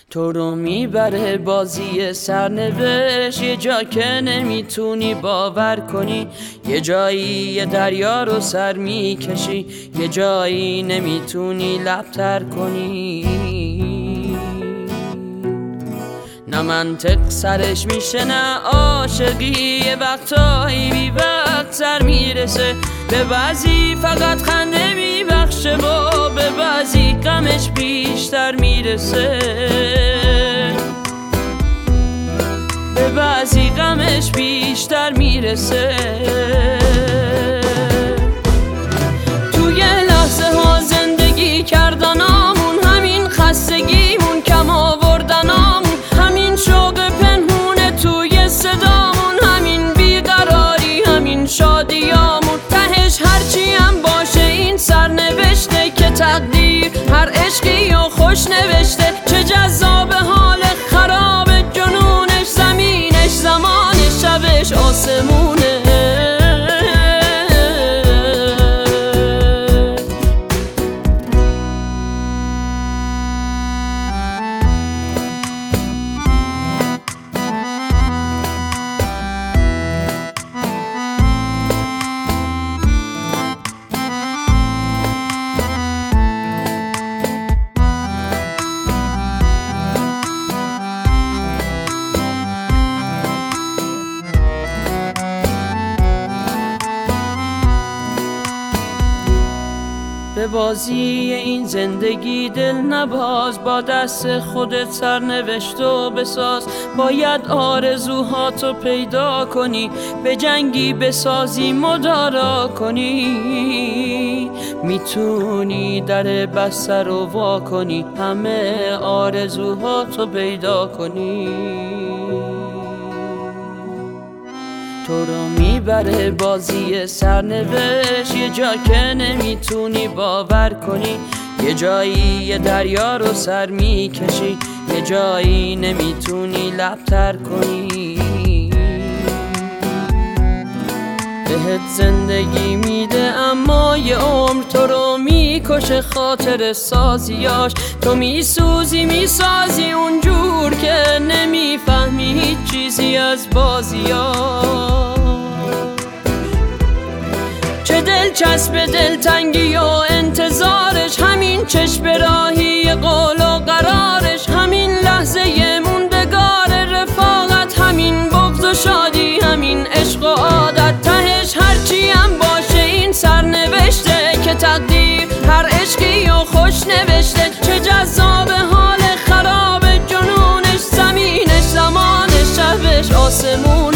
تو رو میبره بازی سرنوشت، یه جا که نمیتونی باور کنی، یه جایی یه دریا رو سر میکشی، یه جایی نمیتونی لب‌تر کنی. نه منطق سرش میشه نه عاشقی، یه وقتایی بی وقت سر میرسه، به بعضی فقط خنده میبخشه و به بعضی غمش بیشتر میرسه، به بعضی غمش بیشتر میرسه. توی لحظه ها زندگی کردنامون، همین خستگیمون، کم آوردنامون، همین شوق پنهونه توی صدامون، همین بیقراری، همین شادیامون، تهش هرچی هم باشه این سرنوشته که تقدیر هر عشقی و خوش نوشته. چه جذاب حال خراب جنونش، زمینش زمانش، شبش آسمونه. به بازی این زندگی دل نباز، با دست خودت سرنوشت و بساز. باید آرزوهاتو پیدا کنی، به جنگی بسازی مدارا کنی. میتونی در بسته رو وا کنی، همه آرزوهاتو پیدا کنی. تو رو میبره بازی سرنوشت، یه جا که نمیتونی باور کنی، یه جایی یه دریا رو سر میکشی، یه جایی نمیتونی لب‌تر کنی. بهت زندگی میده اما یه عمر تو رو میکشه خاطر سازیاش. تو میسازی اونجور که نمیفهمی هیچ چیزی از بازیاش. چه دلچسب دلتنگی و انتظارش، همین چشم راهی قول و قرارش، همین لحظه موندگار رفاقت، همین بغض و شادی، همین عشق و عادت، تهش هرچی هم باشه این سرنوشته که تقدیر هر عشقی و خوش نوشته. چه جذاب حال خراب جنونش، زمینش زمانش، شبش آسمون.